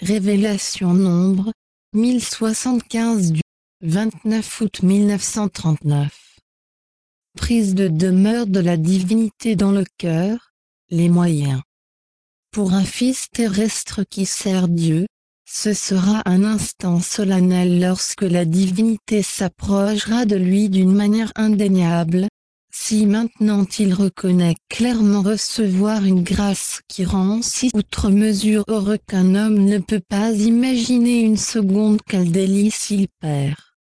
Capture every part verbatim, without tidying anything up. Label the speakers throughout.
Speaker 1: Révélation Nombre, mille soixante-quinze du vingt-neuf août mille neuf cent trente-neuf. Prise de demeure de la divinité dans le cœur, les moyens. Pour un fils terrestre qui sert Dieu, ce sera un instant solennel lorsque la divinité s'approchera de lui d'une manière indéniable. Si maintenant il reconnaît clairement recevoir une grâce qui rend si outre mesure heureux qu'un homme ne peut pas imaginer une seconde quel délice il perd.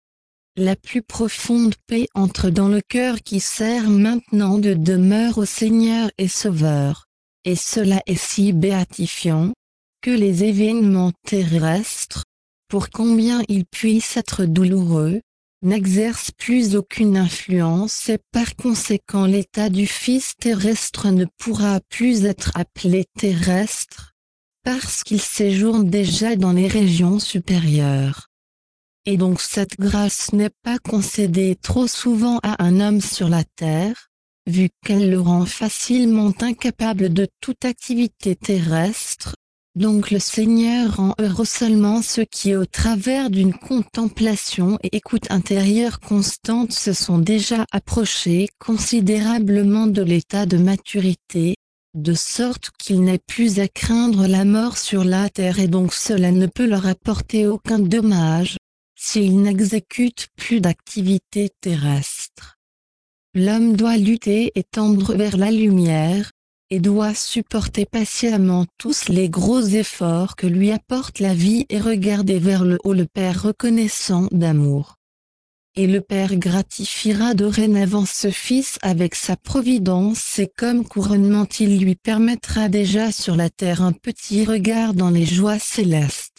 Speaker 1: La plus profonde paix entre dans le cœur qui sert maintenant de demeure au Seigneur et Sauveur, et cela est si béatifiant, que les événements terrestres, pour combien ils puissent être douloureux, n'exerce plus aucune influence et par conséquent l'état du Fils terrestre ne pourra plus être appelé terrestre, parce qu'il séjourne déjà dans les régions supérieures. Et donc cette grâce n'est pas concédée trop souvent à un homme sur la terre, vu qu'elle le rend facilement incapable de toute activité terrestre. Donc le Seigneur rend heureux seulement ceux qui au travers d'une contemplation et écoute intérieure constante se sont déjà approchés considérablement de l'état de maturité, de sorte qu'il n'est plus à craindre la mort sur la terre et donc cela ne peut leur apporter aucun dommage, s'ils n'exécutent plus d'activité terrestre. L'homme doit lutter et tendre vers la lumière, et doit supporter patiemment tous les gros efforts que lui apporte la vie et regarder vers le haut le Père reconnaissant d'amour. Et le Père gratifiera dorénavant ce Fils avec sa providence et comme couronnement il lui permettra déjà sur la terre un petit regard dans les joies célestes.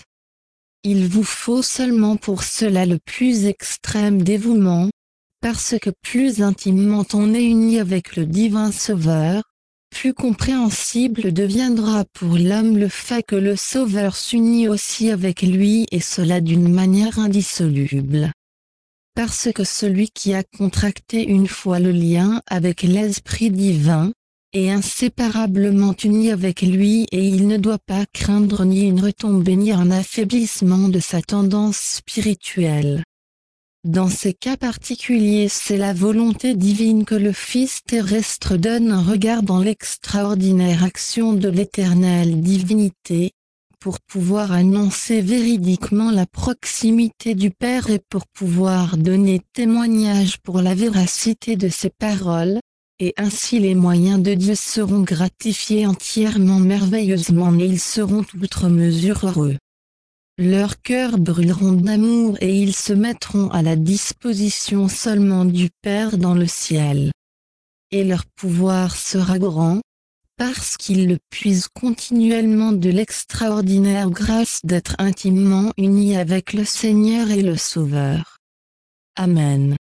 Speaker 1: Il vous faut seulement pour cela le plus extrême dévouement, parce que plus intimement on est uni avec le divin Sauveur, plus compréhensible deviendra pour l'homme le fait que le Sauveur s'unit aussi avec lui et cela d'une manière indissoluble. Parce que celui qui a contracté une fois le lien avec l'Esprit divin, est inséparablement uni avec lui et il ne doit pas craindre ni une retombée ni un affaiblissement de sa tendance spirituelle. Dans ces cas particuliers c'est la volonté divine que le Fils terrestre donne un regard dans l'extraordinaire action de l'éternelle divinité, pour pouvoir annoncer véridiquement la proximité du Père et pour pouvoir donner témoignage pour la véracité de ses paroles, et ainsi les moyens de Dieu seront gratifiés entièrement merveilleusement et ils seront outre mesure heureux. Leurs cœurs brûleront d'amour et ils se mettront à la disposition seulement du Père dans le ciel. Et leur pouvoir sera grand, parce qu'ils le puisent continuellement de l'extraordinaire grâce d'être intimement unis avec le Seigneur et le Sauveur. Amen.